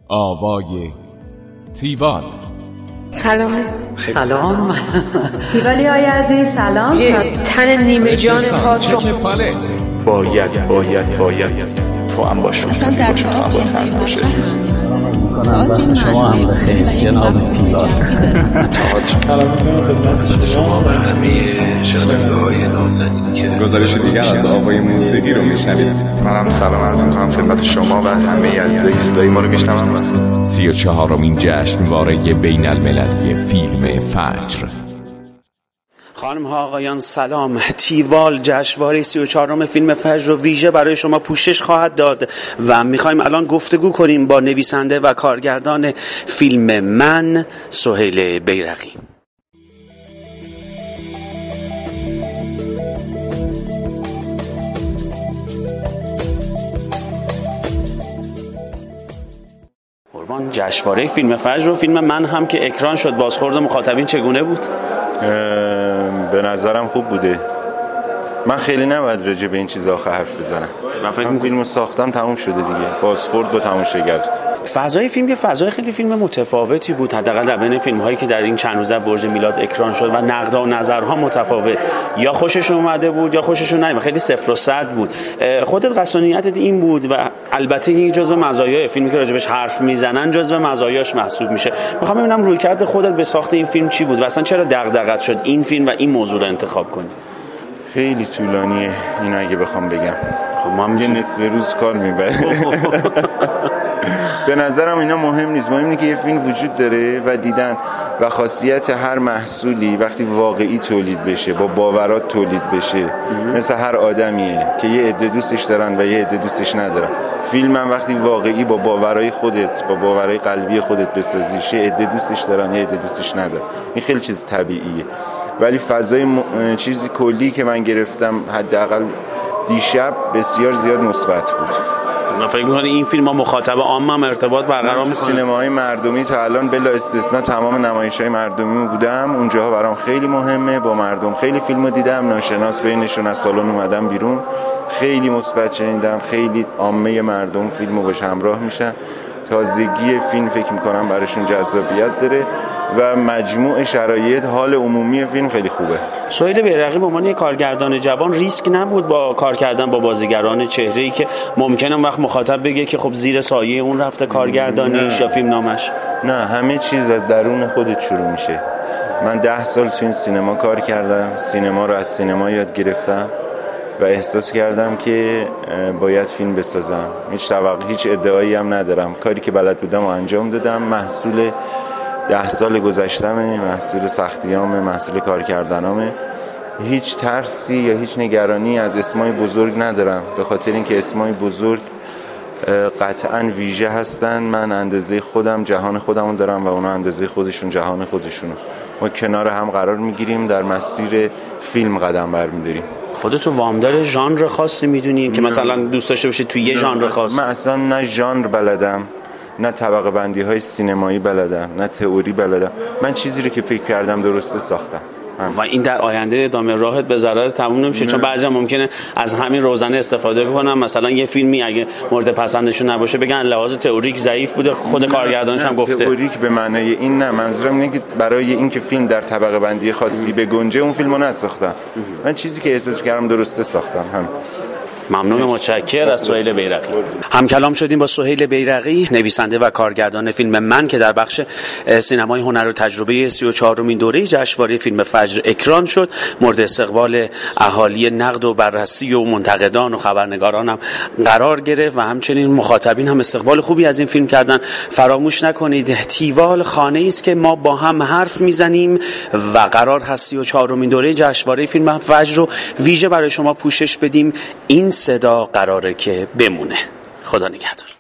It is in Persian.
آوای تیوال. سلام. تیوالی های عزیز سلام. تن نیمه جان پاک رو باید تو هم باش. اصلا در واقع باشه. شما هم بخیر جناب تیوال. سلام میکنم خدمت شما و همه شنونده‌های نازنین که گزارش دیگر از آوای موسیقی رو میشنوید. منم سلام عرض میکنم خدمت شما و همه عزیزای صدای ما رو میشنون. 34مین جشنواره بین المللی فیلم فجر. خانم ها آقایان سلام. تیوال جشنواره 34م فیلم فجر رو ویژه برای شما پوشش خواهد داد و میخوایم الان گفتگو کنیم با نویسنده و کارگردان فیلم من، سهیل بیرقی. جشنواره فیلم فجر و فیلم من هم که اکران شد، بازخورد مخاطبین چگونه بود؟ به نظرم خوب بوده. من خیلی نباید راجع به این چیزا حرف بزنم. من فیلمو ساختم تموم شده دیگه. بازخورد با تماشاگر. فضای فیلم یه فضای خیلی فیلم متفاوتی بود، حداقل در بین فیلم‌هایی که در این چند روزه برج میلاد اکران شد و نقدها و نظرها متفاوت. یا خوششون اومده بود یا خوششون نیامد. خیلی 0 و 100 بود. خودت قصدانیتت این بود و البته این جزو مزایای فیلمی که راجبش حرف میزنن جزو مزایاش محسوب میشه. میخوام ببینم رویکرد خودت به ساخت این فیلم چی بود و اصلا چرا دغدغت شد این فیلم و این موضوع رو انتخاب کنی؟ خیلی طولانیه اینو اگه بخوام بگم. خب ما یه نصف روز کار میبره. به نظرم اینا مهم نیست. مهم اینه که یه فیلم وجود داره و دیدن و خاصیت هر محصولی وقتی واقعی تولید بشه، با باورات تولید بشه، مثل هر آدمیه که یه عده دوستش دارن و یه عده دوستش ندارن. فیلم هم وقتی واقعی با باورای خودت، با باورای قلبی خودت بسازیش، یه عده دوستش دارن یه عده دوستش ندارن. این خیلی چیز طبیعیه. ولی فضای چیزی کلی که من گرفتم حداقل دیشب بسیار زیاد مثبت بود. من فکر می‌کنم این فیلم با مخاطب عام هم ارتباط برقرار می‌کنه. سینماهای مردمی تا الان بلا استثنا تمام نمایش‌های مردمی بودم، اونجاها برام خیلی مهمه. با مردم خیلی فیلمو دیدم، ناشناس بینشون از سالن اومدم بیرون، خیلی مثبت شنیدم، خیلی عامه مردم فیلمو باش همراه میشن. تازگی فیلم فکر می‌کنم براشون جذابیت داره و مجموع شرایط حال عمومی فیلم خیلی خوبه. سهیل بیرقی به عنوان یک کارگردان جوان ریسک نبود با کار کردن با بازیگران چهره‌ای که ممکنه اون وقت مخاطب بگه که خب زیر سایه اون رفته کارگردانیش یا فیلم نامش؟ نه، همه چیز از درون خودت شروع میشه. من 10 سال تو این سینما کار کردم، سینما رو از سینما یاد گرفتم و احساس کردم که باید فیلم بسازم. هیچ ادعایی هم ندارم. کاری که بلد بودم و انجام دادم. محصول 10 سال گذشتمه، محصول سختیامه، محصول کار کردنامه. هیچ ترسی یا هیچ نگرانی از اسمای بزرگ ندارم، به خاطر اینکه اسمای بزرگ قطعاً ویژه هستن. من اندازه خودم جهان خودمو دارم و اونا اندازه خودشون جهان خودشونو. ما کنار هم قرار میگیریم، در مسیر فیلم قدم برمی‌داریم. خودتو وامدار ژانر خاصی میدونی که مثلا دوست داشته باشی توی یه ژانر خاص؟ من اصلا نه ژانر بلدم، نه طبقه بندی های سینمایی بلدم، نه تئوری بلدم. من چیزی رو که فکر کردم درسته ساختم. و این در آینده ادامه راحت به ضرر تموم نمیشه؟ چون بعضیا ممکنه از همین روزنه استفاده بکنن، مثلا یه فیلمی اگه مورد پسندشون نباشه بگن لحاظ تئوریک ضعیف بوده. خود کارگردانش هم گفته تئوریک به معنای این نه. منظورم اینه که برای اینکه فیلم در طبقه بندی خاصی بگنجه اون فیلمو نساختم. من چیزی که احساس کردم درسته ساختم. هم ممنون، متشکرم از سهیل بیرقی. هم کلام شدیم با سهیل بیرقی، نویسنده و کارگردان فیلم من که در بخش سینمای هنر و تجربه 34مین دوره جشنواره فیلم فجر اکران شد. مورد استقبال اهالی نقد و بررسی و منتقدان و خبرنگاران هم قرار گرفت و همچنین مخاطبین هم استقبال خوبی از این فیلم کردن. فراموش نکنید تیوال خانه‌ای است که ما با هم حرف میزنیم و قرار هست 34مین دوره جشنواره فیلم فجر رو ویژه برای شما پوشش بدیم. این صدا قراره که بمونه. خدا نگهدار.